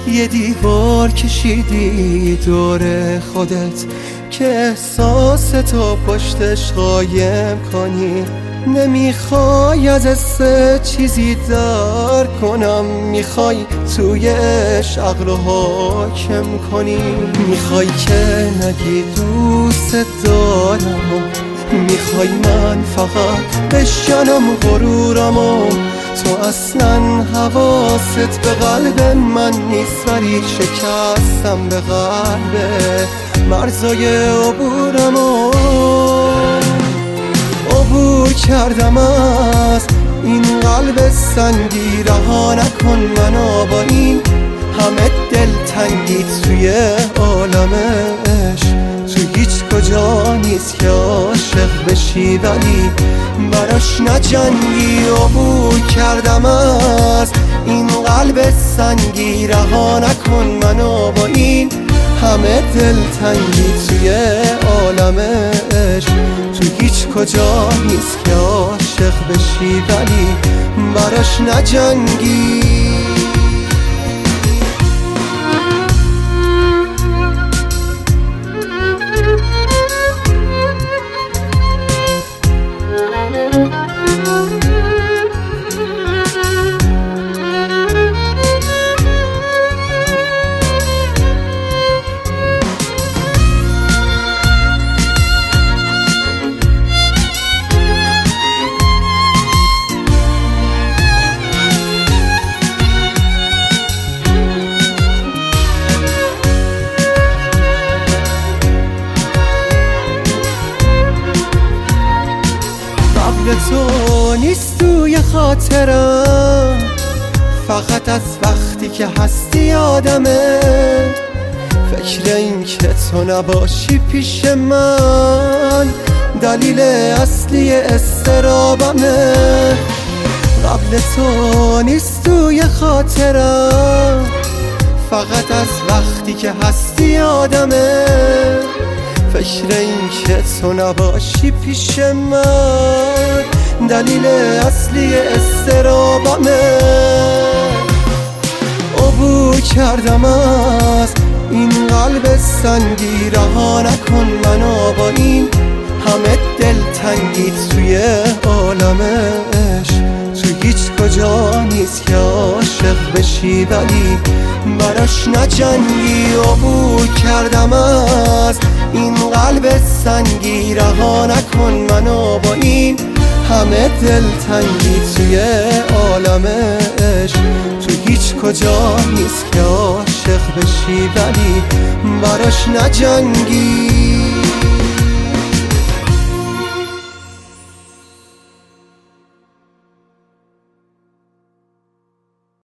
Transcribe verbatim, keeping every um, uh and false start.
یه دیوار کشیدی دور خودت که احساس تو پشتش قایم کنی. نمیخوای از حس چیزی در کنم، میخوای توی عشق عقل رو حاکم کنی. میخوای که نگی دوست دارم، میخوای من فقط بشکنم غرورمو. تو اصلا حواست به قلب من نیست، ولی شکستم به قلب مرزای عبورمو. عبور کردم از این قلب سنگی، رها نکن منو با این همه دلتنگی. توی عالم عشق تو هیچ کجا نیست که عاشق بشی ولی براش نجنگی. عبور کردم از این قلب سنگی، رها نکن منو با این همه دلتنگی. توی عالم عشق تو هیچ کجا نیست که عاشق بشی ولی براش نجنگی. تو نیست توی خاطرم، فقط از وقتی که هستی یادمه. فکر این که تو نباشی پیش من دلیل اصلی اضطرابمه. قبل تو نیست توی خاطرم، فقط از وقتی که هستی یادمه. فکر این که تو نباشی پیش من دلیل اصلی اضطرابمه. عبور کردم از این قلب سنگی، رها نکن منو با این همه دلتنگی. توی عالم عشق تو هیچ کجا نیست که عاشق بشی ولی براش نجنگی. عبور کردم از این قلب سنگی، رها نکن منو با این همه دلتنگی. توی عالم عشق تو هیچ کجا نیست که عاشق بشی ولی براش نجنگی.